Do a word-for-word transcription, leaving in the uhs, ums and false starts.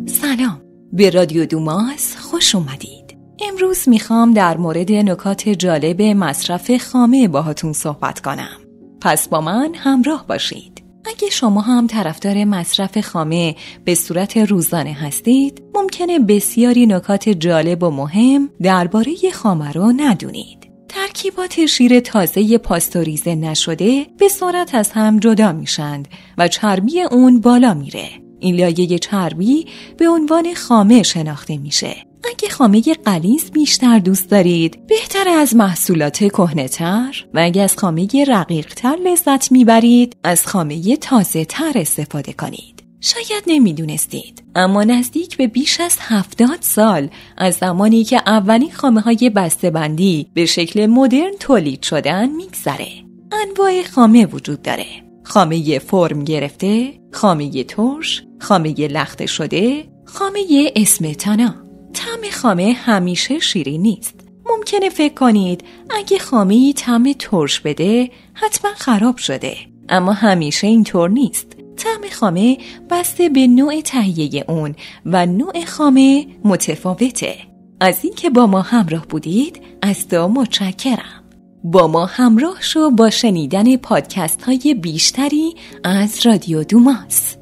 سلام، به رادیو دوماس خوش اومدید. امروز میخوام در مورد نکات جالب مصرف خامه باهاتون صحبت کنم. پس با من همراه باشید. اگه شما هم طرفدار مصرف خامه به صورت روزانه هستید، ممکنه بسیاری نکات جالب و مهم درباره خامه رو ندونید. ترکیبات شیر تازه پاستوریزه نشده به سرعت از هم جدا میشند و چربی اون بالا میره. این لایه چربی به عنوان خامه شناخته میشه. اگه خامه غلیظ بیشتر دوست دارید، بهتر از محصولات کهنه‌تر و اگه از خامه رقیق‌تر لذت میبرید، از خامه تازه‌تر استفاده کنید. شاید نمیدونستید، اما نزدیک به بیش از هفتاد سال از زمانی که اولین خامه‌های بسته‌بندی به شکل مدرن تولید شدن میگذره. انواع خامه وجود داره: خامه فرم گرفته، خامه ترش، خامه لخته شده، خامه اسمتانا. طعم خامه همیشه شیرین نیست. ممکنه فکر کنید اگه خامه‌ای طعم ترش بده حتما خراب شده، اما همیشه اینطور نیست. طعم خامه بسته به نوع تهیه اون و نوع خامه متفاوته. از اینکه با ما همراه بودید از تو متشکرم. با ما همراه شو با شنیدن پادکست های بیشتری از رادیو دوماس.